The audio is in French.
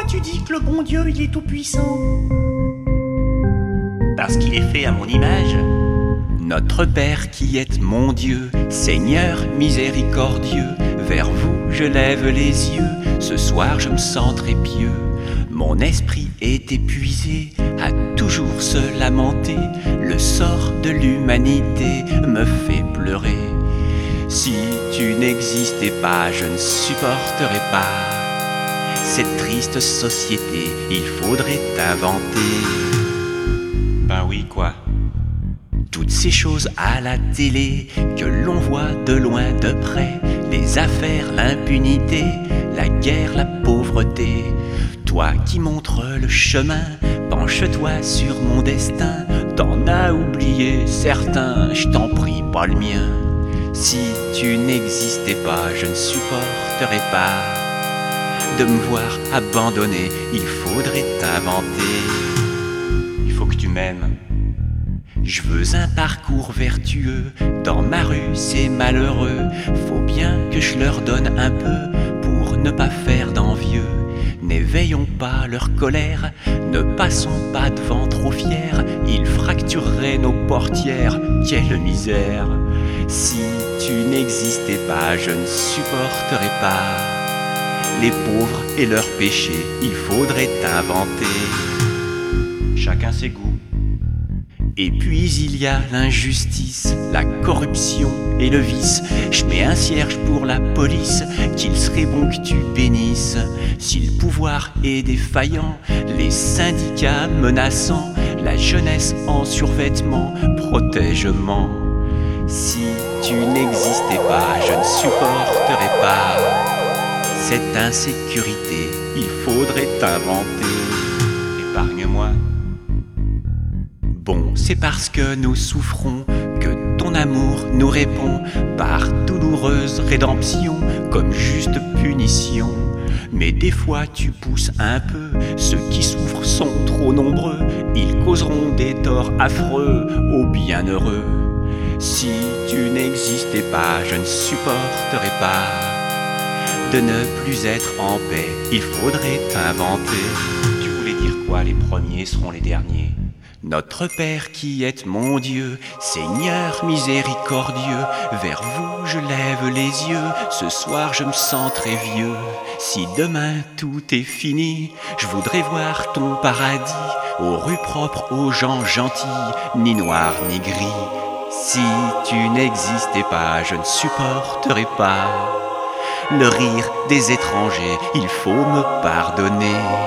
tu dis que le bon Dieu, il est tout puissant? Parce qu'il est fait à mon image. Notre Père qui êtes mon Dieu, Seigneur miséricordieux, vers vous je lève les yeux, ce soir je me sens très pieux. Mon esprit est épuisé, à toujours se lamenter, le sort de l'humanité me fait pleurer. Si tu n'existais pas, je ne supporterais pas cette triste société, il faudrait t'inventer. Ben oui, quoi. Toutes ces choses à la télé que l'on voit de loin de près, les affaires, l'impunité, la guerre, la pauvreté. Toi qui montres le chemin, penche-toi sur mon destin. T'en as oublié certains, je t'en prie pas le mien. Si tu n'existais pas, je ne supporterais pas de me voir abandonné, il faudrait t'inventer. Il faut que tu m'aimes. Je veux un parcours vertueux, dans ma rue c'est malheureux, faut bien que je leur donne un peu pour ne pas faire d'envieux. N'éveillons pas leur colère, ne passons pas devant trop fiers, ils fractureraient nos portières, quelle misère. Si tu n'existais pas, je ne supporterais pas les pauvres et leurs péchés, il faudrait t'inventer. Chacun ses goûts. Et puis il y a l'injustice, la corruption et le vice. Je mets un cierge pour la police, qu'il serait bon que tu bénisses. Si le pouvoir est défaillant, les syndicats menaçants, la jeunesse en survêtement, protège-moi. Si tu n'existais pas, je ne supporterais pas cette insécurité, il faudrait t'inventer. Épargne-moi. Bon, c'est parce que nous souffrons que ton amour nous répond par douloureuse rédemption, comme juste punition. Mais des fois tu pousses un peu, ceux qui souffrent sont trop nombreux, ils causeront des torts affreux aux bienheureux. Si tu n'existais pas, je ne supporterais pas de ne plus être en paix, il faudrait t'inventer. Tu voulais dire quoi? Les premiers seront les derniers. Notre Père qui êtes mon Dieu, Seigneur miséricordieux, vers vous je lève les yeux, ce soir je me sens très vieux. Si demain tout est fini, je voudrais voir ton paradis, aux rues propres, aux gens gentils, ni noirs ni gris. Si tu n'existais pas, je ne supporterais pas le rire des étrangers, il faut me pardonner.